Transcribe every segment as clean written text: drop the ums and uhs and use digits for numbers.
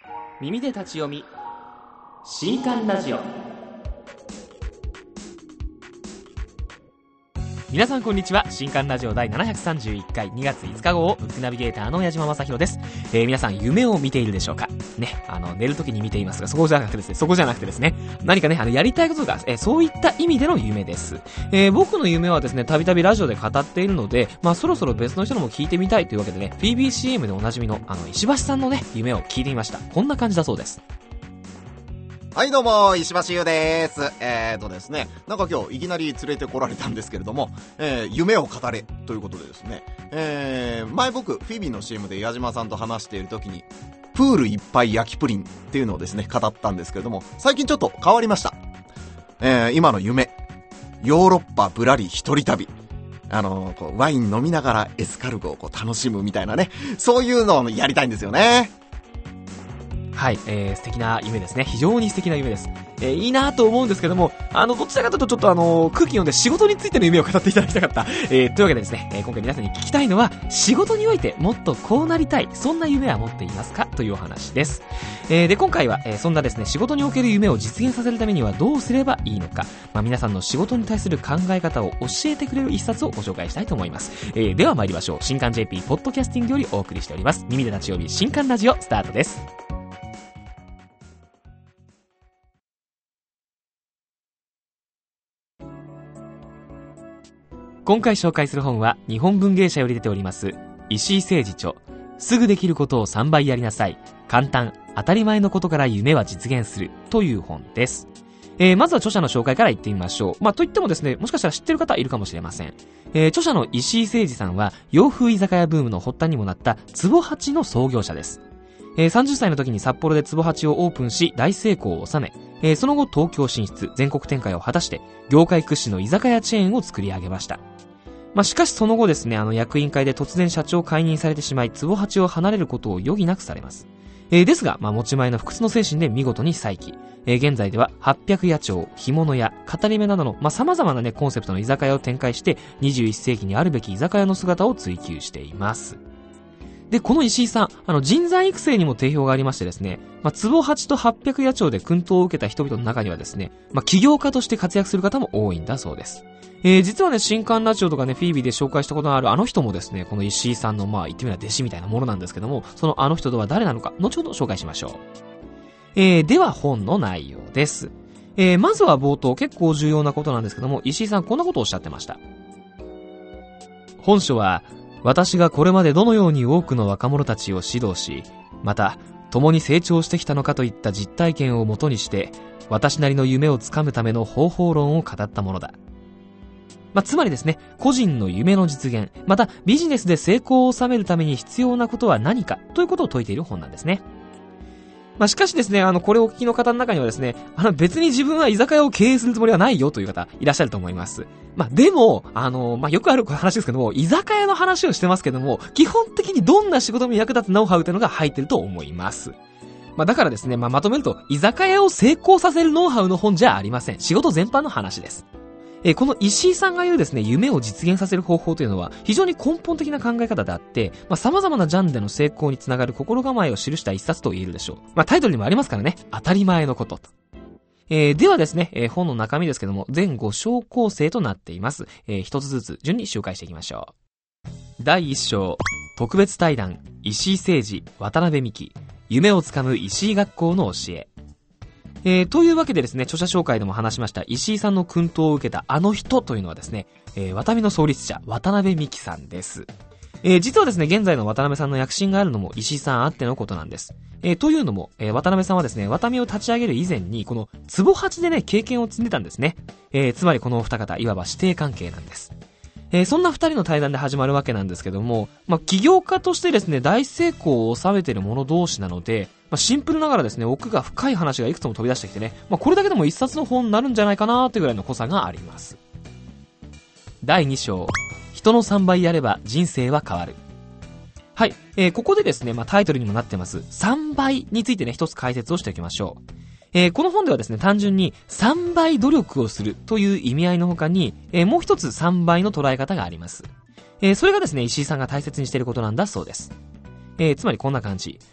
耳で立ち読み新刊ラジオ。皆さんこんにちは。新刊ラジオ第731回2月5日号をブックナビゲーターの矢島正弘です。皆さん夢を見ているでしょうかね。寝るときに見ていますが、そこじゃなくてですね、何かね、やりたいことが、そういった意味での夢です。僕の夢はですね、たびたびラジオで語っているので、そろそろ別の人のも聞いてみたいというわけでね、PBCM でおなじみの石橋さんのね、夢を聞いてみました。こんな感じだそうです。 はいどうも、石橋優です。ですね、なんか今日いきなり連れてこられたんですけれども、夢を語れということでですね、前僕、フィビーの CM で矢島さんと話している時に、プールいっぱい焼きプリンっていうのをですね、語ったんですけれども、最近ちょっと変わりました。今の夢、ヨーロッパぶらり一人旅。ワイン飲みながらエスカルゴを楽しむみたいなね、そういうのをやりたいんですよね。 はい、素敵な夢ですね。非常に素敵な夢です。いいなと思うんですけども、どちらかというとちょっと空気読んで仕事についての夢を語っていただきたかった。というわけでですね、今回皆さんに聞きたいのは、仕事においてもっとこうなりたい、そんな夢は持っていますかというお話です。で、今回は、そんなですね、仕事における夢を実現させるためにはどうすればいいのか、皆さんの仕事に対する考え方を教えてくれる一冊をご紹介したいと思います。では参りましょう。新刊 JP ポッドキャスティングよりお送りしております。耳で立ち読み新刊ラジオスタートです。今回紹介する本は日本文芸社より出ております石井誠二著、すぐできることを3倍やりなさい、簡単当たり前のことから夢は実現するという本です。まずは著者の紹介から言ってみましょう。といってもですね、もしかしたら知ってる方いるかもしれません。著者の石井誠二さんは洋風居酒屋ブームの発端にもなった壺八の創業者です。30歳の時に札幌で壺八をオープンし大成功を収め、その後東京進出、全国展開を果たして業界屈指の居酒屋チェーンを作り上げました。しかしその後ですね、役員会で突然社長を解任されてしまい、壺八を離れることを余儀なくされます。ですが、持ち前の不屈の精神で見事に再起。現在では800屋町、干物屋、語り目などの様々なね、コンセプトの居酒屋を展開して、21世紀にあるべき居酒屋の姿を追求しています。で、この石井さん、人材育成にも定評がありましてですね、壺八と800屋町で薫陶を受けた人々の中にはですね、起業家として活躍する方も多いんだそうです。実はね、新刊ラジオとかね、フィービーで紹介したことのあるあの人もですね、この石井さんの言ってみれば弟子みたいなものなんですけども、そのあの人とは誰なのか、後ほど紹介しましょう。では本の内容です。まずは冒頭、結構重要なことなんですけども、石井さんこんなことをおっしゃってました。本書は、私がこれまでどのように多くの若者たちを指導し、また、共に成長してきたのかといった実体験をもとにして、私なりの夢をつかむための方法論を語ったものだ。つまりですね、個人の夢の実現、またビジネスで成功を収めるために必要なことは何かということを説いている本なんですね。しかしですね、これをお聞きの方の中にはですね、別に自分は居酒屋を経営するつもりはないよという方いらっしゃると思います。でも、よくある話ですけども、居酒屋の話をしてますけども、基本的にどんな仕事に役立つノウハウというのが入っていると思います。だからですね、まとめると、居酒屋を成功させるノウハウの本じゃありません。仕事全般の話です。この石井さんが言うですね、夢を実現させる方法というのは非常に根本的な考え方であって、様々なジャンルでの成功につながる心構えを記した一冊と言えるでしょう。タイトルにもありますからね、当たり前のことと。ではですね、本の中身ですけども、全5章構成となっています。一つずつ順に紹介していきましょう。第1章、特別対談、石井誠二、渡辺美希、夢をつかむ石井学校の教え。というわけでですね、著者紹介でも話しました石井さんの薫陶を受けたあの人というのはですね、ワタミの創立者、渡辺美希さんです。実はですね、現在の渡辺さんの躍進があるのも石井さんあってのことなんです。というのも、渡辺さんはですね、ワタミを立ち上げる以前に、この壺八でね、経験を積んでたんですね。つまりこのお二方、いわば師弟関係なんです。そんな二人の対談で始まるわけなんですけども、起業家としてですね、大成功を収めている者同士なので、シンプルながらですね、奥が深い話がいくつも飛び出してきてね、これだけでも一冊の本になるんじゃないかなというぐらいの濃さがあります。第2章、人の3倍やれば人生は変わる。はい、ここでですね、タイトルにもなってます3倍についてね、一つ解説をしておきましょう。この本ではですね、単純に3倍努力をするという意味合いの他に、もう一つ3倍の捉え方があります。それがですね、石井さんが大切にしていることなんだそうです。つまりこんな感じ。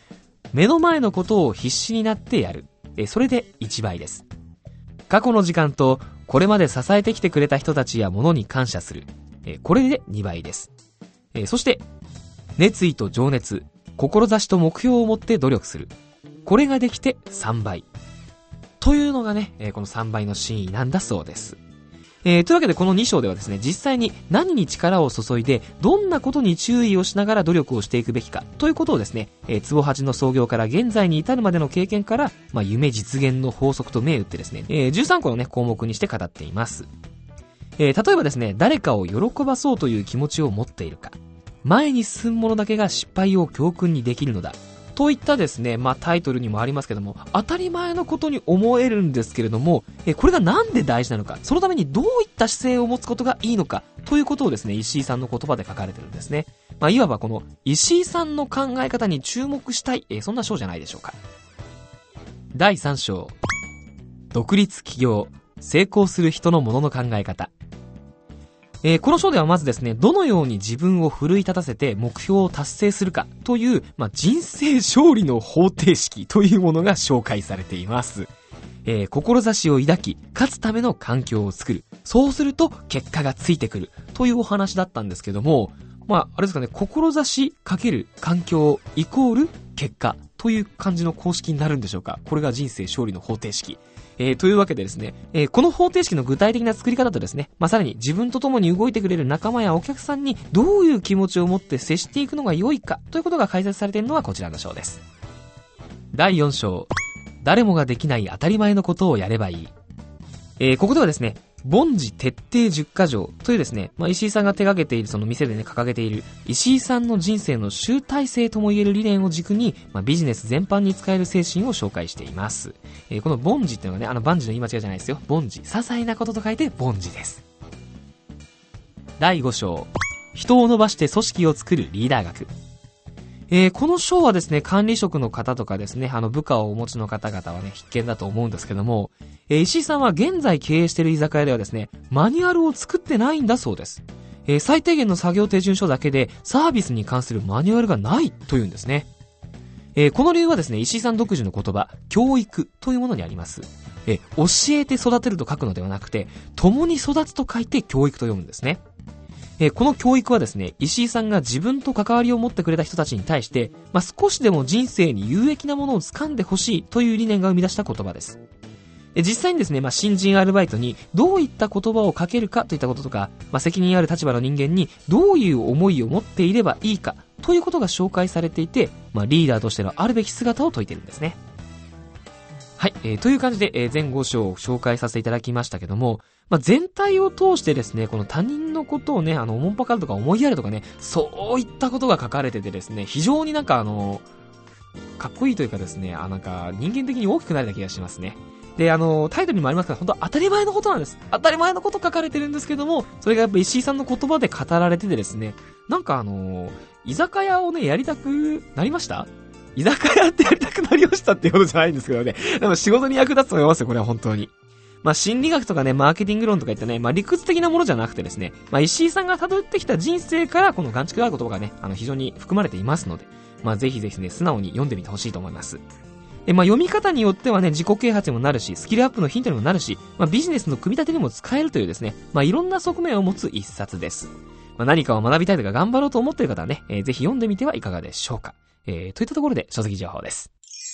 目の前のことを必死になってやる。それで1倍です。過去の時間とこれまで支えてきてくれた人たちや物に感謝する。これで2倍です。そして熱意と情熱、志と目標を持って努力する。これができて3倍。というのがね、この3倍の真意なんだそうです。というわけでこの2章ではですね、実際に何に力を注いでどんなことに注意をしながら努力をしていくべきかということをですね、壺八の創業から現在に至るまでの経験から、夢実現の法則と銘打ってですね、13個のね項目にして語っています。例えばですね、誰かを喜ばそうという気持ちを持っているか、前に進む者だけが失敗を教訓にできるのだといったですね、タイトルにもありますけども、当たり前のことに思えるんですけれども、これがなんで大事なのか、そのためにどういった姿勢を持つことがいいのかということをですね、石井さんの言葉で書かれてるんですね。いわばこの石井さんの考え方に注目したい、そんな章じゃないでしょうか。第3章、独立起業、成功する人のものの考え方。この章ではまずですね、どのように自分を奮い立たせて目標を達成するかという、人生勝利の方程式というものが紹介されています。志を抱き、勝つための環境を作る。そうすると結果がついてくるというお話だったんですけども、あれですかね、志かける環境イコール結果という感じの公式になるんでしょうか。これが人生勝利の方程式。というわけでですね、この方程式の具体的な作り方とですね、さらに自分と共に動いてくれる仲間やお客さんにどういう気持ちを持って接していくのが良いかということが解説されているのはこちらの章です。第4章、誰もができない当たり前のことをやればいい。ここではですね、凡事徹底10か条というですね、石井さんが手掛けているその店でね、掲げている石井さんの人生の集大成ともいえる理念を軸に、ビジネス全般に使える精神を紹介しています。この凡事っていうのはね、万事の言い間違いじゃないですよ。凡事、些細なことと書いて凡事です。第5章、人を伸ばして組織を作るリーダー学。この章はですね、管理職の方とかですね、部下をお持ちの方々はね、必見だと思うんですけども、石井さんは現在経営している居酒屋ではですね、マニュアルを作ってないんだそうです。最低限の作業手順書だけでサービスに関するマニュアルがないというんですね。この理由はですね、石井さん独自の言葉、教育というものにあります。教えて育てると書くのではなくて、共に育つと書いて教育と読むんですね。この教育はですね、石井さんが自分と関わりを持ってくれた人たちに対して、少しでも人生に有益なものを掴んでほしいという理念が生み出した言葉です。実際にですね、新人アルバイトにどういった言葉をかけるかといったこととか、責任ある立場の人間にどういう思いを持っていればいいかということが紹介されていて、リーダーとしてのあるべき姿を説いているんですね。はい、という感じで、全5章を紹介させていただきましたけども、全体を通してですね、この他人のことをね、おもんぱかるとか思いやるとかね、そういったことが書かれててですね、非常にかっこいいというかですね、人間的に大きくなれた気がしますね。で、タイトルにもありますから、本当当たり前のことなんです。当たり前のこと書かれてるんですけども、それがやっぱ石井さんの言葉で語られててですね、居酒屋をね、やりたくなりました？居酒屋ってやりたくなりましたっていうことじゃないんですけどね。でも仕事に役立つと思いますよ、これは本当に。心理学とかね、マーケティング論とか言ってね、理屈的なものじゃなくてですね、石井さんが辿ってきた人生からこの眼蓄である言葉がね、非常に含まれていますので、ぜひぜひね、素直に読んでみてほしいと思います。読み方によってはね、自己啓発にもなるし、スキルアップのヒントにもなるし、ビジネスの組み立てにも使えるというですね、いろんな側面を持つ一冊です。何かを学びたいとか頑張ろうと思っている方はね、ぜひ読んでみてはいかがでしょうか。といったところで書籍情報です。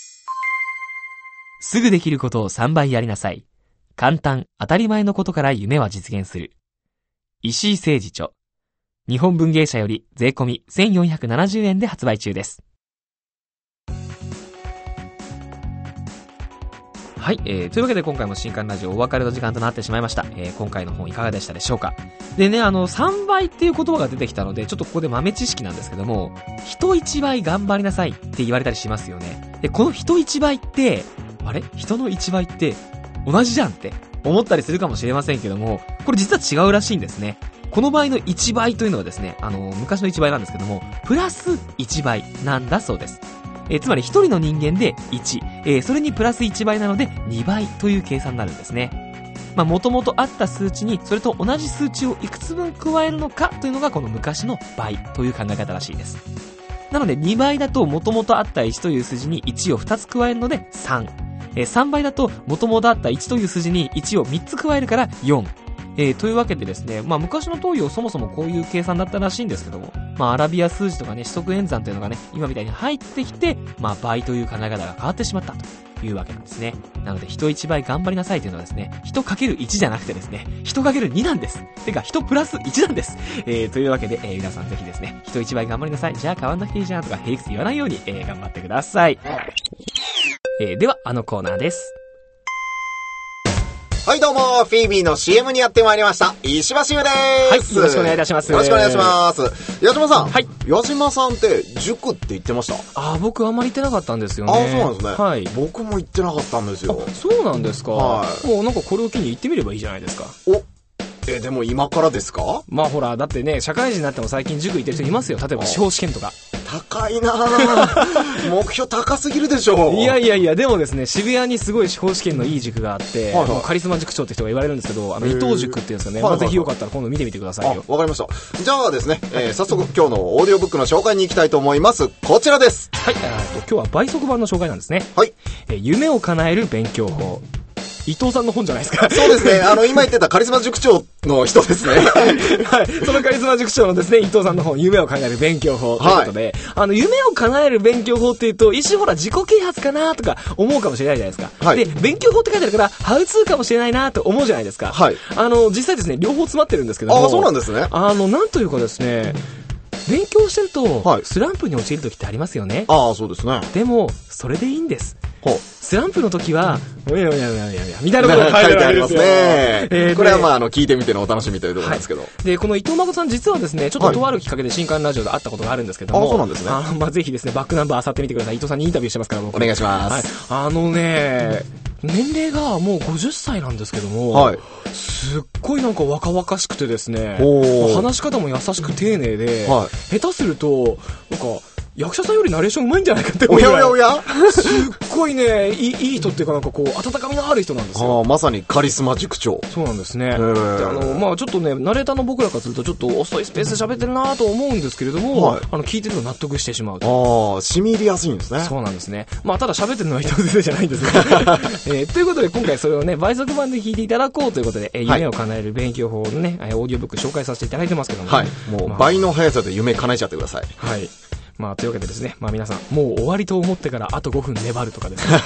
すぐできることを3倍やりなさい。簡単、当たり前のことから夢は実現する。石井誠二著。日本文芸社より税込み1470円で発売中です。はい、というわけで今回も新刊ラジオお別れの時間となってしまいました。今回の本いかがでしたでしょうか。でね、3倍っていう言葉が出てきたので、ちょっとここで豆知識なんですけども、人一倍頑張りなさいって言われたりしますよね。で、この人一倍って、あれ？人の一倍って同じじゃんって思ったりするかもしれませんけども、これ実は違うらしいんですね。この場合の1倍というのはですね、昔の1倍なんですけども、プラス1倍なんだそうです。つまり1人の人間で1、それにプラス1倍なので2倍という計算になるんですね。元々あった数値にそれと同じ数値をいくつ分加えるのかというのがこの昔の倍という考え方らしいです。 なので2倍だと元々あった1という数字に1を2つ加えるので3。3倍だと元々あった1という数字に1を3つ加えるから4。というわけでですね、昔の東洋そもそもこういう計算だったらしいんですけども、アラビア数字とかね、四則演算というのがね、今みたいに入ってきて、倍という考え方が変わってしまったというわけなんですね。なので、人1倍頑張りなさいというのはですね、人かける1じゃなくてですね、人かける2なんです。てか、人プラス1なんです。というわけで、皆さんぜひですね、人1倍頑張りなさい。じゃあ変わんなくていいじゃんとか、平気言わないように、頑張ってください。では、コーナーです。 はい、どうも、フィービーの CM にやってまいりました。石橋優でーす。 はい、よろしくお願いいたします。 よろしくお願いします。矢島さん。 はい。 矢島さんって塾って言ってました？ 僕あんまり行ってなかったんですよね。 そうなんですね。 はい。 僕も行ってなかったんですよ。 そうなんですか。 はい。 もうなんかこれを機に行ってみればいいじゃないですか。 でも今からですか？ ほら、だってね、社会人になっても最近塾行ってる人いますよ。例えば司法試験とか。 高いなぁ。目標高すぎるでしょ。 いや、でもですね、渋谷にすごい司法試験のいい塾があって、 はいはい、 カリスマ塾長って人が言われるんですけど、伊藤塾っていうんですかね。ぜひよかったら今度見てみてくださいよ。 わかりました。じゃあですね、早速今日のオーディオブックの紹介に行きたいと思います。こちらです。 はい、今日は倍速版の紹介なんですね。 はい。 夢を叶える勉強法。伊藤さんの本じゃないですか。 そうですね。今言ってたカリスマ塾長の人ですね。 はい。そのカリスマ塾長のですね、伊藤さんの本、夢を叶える勉強法ということで、夢を叶える勉強法っていうと、一瞬ほら自己啓発かなとか思うかもしれないじゃないですか。はい。で、勉強法って書いてあるから、ハウツーかもしれないなと思うじゃないですか。はい。実際ですね、両方詰まってるんですけども。 そうなんですね。 なんというかですね、勉強してると、スランプに陥る時ってありますよね。 そうですね。 でも、それでいいんです。スランプの時は、みたいなことが書いてありますね。 これは聞いてみてのお楽しみというところなんですけど。 で、この伊藤誠さん実はですね、ちょっととあるきっかけで新刊ラジオで会ったことがあるんですけども。 そうなんですね。 ぜひですね、バックナンバー漁ってみてください。伊藤さんにインタビューしてますから、僕。 お願いします。 年齢がもう50歳なんですけども、すっごいなんか若々しくてですね、話し方も優しく丁寧で、下手すると、なんか、役者さんよりナレーション上手いんじゃないかって思うぐらい。 おやすっごいね、いい人っていうかなんかこう、温かみのある人なんですよ。 まさにカリスマ塾長。 そうなんですね。で、ちょっとね、ナレーターの僕らからするとちょっと遅いスペースで喋ってるなと思うんですけれども、聞いてると納得してしまうと。 染み入りやすいんですね。 そうなんですね。ただ喋ってるのは伊藤先生じゃないんですが。ということで今回それをね、倍速版で聞いていただこうということで、夢を叶える勉強法のね、オーディオブック紹介させていただいてますけども。はい。 もう倍の速さで夢叶えちゃってください。 はい。というわけでですね、皆さん、もう終わりと思ってからあと5分粘るとかですね。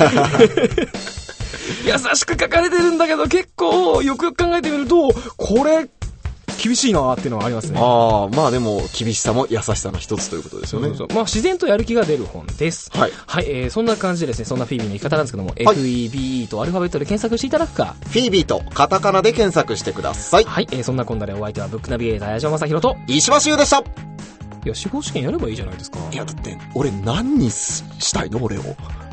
優しく書かれてるんだけど、結構、よくよく考えてみると、これ、厳しいなーっていうのはありますね。 でも、厳しさも優しさの一つということですよね。 自然とやる気が出る本です。はい。はい、そんな感じでですね、そんなフィービーの言い方なんですけども、FEB とアルファベットで検索していただくか。 フィービーとカタカナで検索してください。 はい、そんなこんなでお相手はブックナビゲーター、矢島正宏と、 石橋優でした。 いや、司法試験やればいいじゃないですか。 いや、だって、俺何にしたいの俺を。